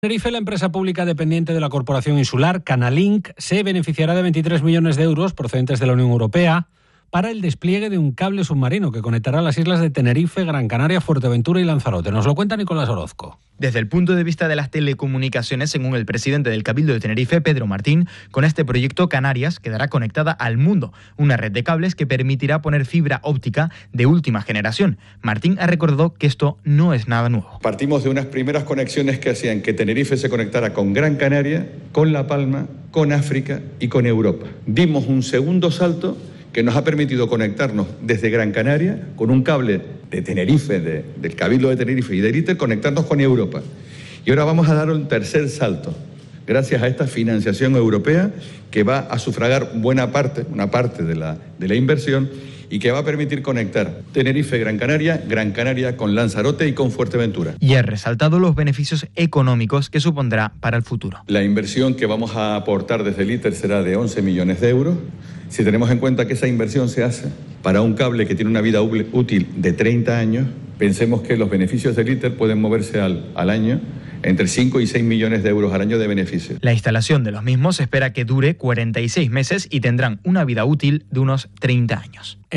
Tenerife, la empresa pública dependiente de la Corporación Insular, Canalink, se beneficiará de 23 millones de euros procedentes de la Unión Europea para el despliegue de un cable submarino que conectará las islas de Tenerife, Gran Canaria, Fuerteventura y Lanzarote. Nos lo cuenta Nicolás Orozco. Desde el punto de vista de las telecomunicaciones, según el presidente del Cabildo de Tenerife, Pedro Martín, con este proyecto Canarias quedará conectada al mundo, una red de cables que permitirá poner fibra óptica de última generación. Martín ha recordado que esto no es nada nuevo. Partimos de unas primeras conexiones que hacían que Tenerife se conectara con Gran Canaria, con La Palma, con África y con Europa. Dimos un segundo salto que nos ha permitido conectarnos desde Gran Canaria con un cable de Tenerife, del Cabildo de Tenerife y de ITER, conectarnos con Europa. Y ahora vamos a dar un tercer salto, gracias a esta financiación europea que va a sufragar una parte de la inversión y que va a permitir conectar Tenerife, Gran Canaria con Lanzarote y con Fuerteventura. Y ha resaltado los beneficios económicos que supondrá para el futuro. La inversión que vamos a aportar desde el ITER será de 11 millones de euros. Si tenemos en cuenta que esa inversión se hace para un cable que tiene una vida útil de 30 años, pensemos que los beneficios del ITER pueden moverse al año entre 5 y 6 millones de euros al año de beneficios. La instalación de los mismos se espera que dure 46 meses y tendrán una vida útil de unos 30 años.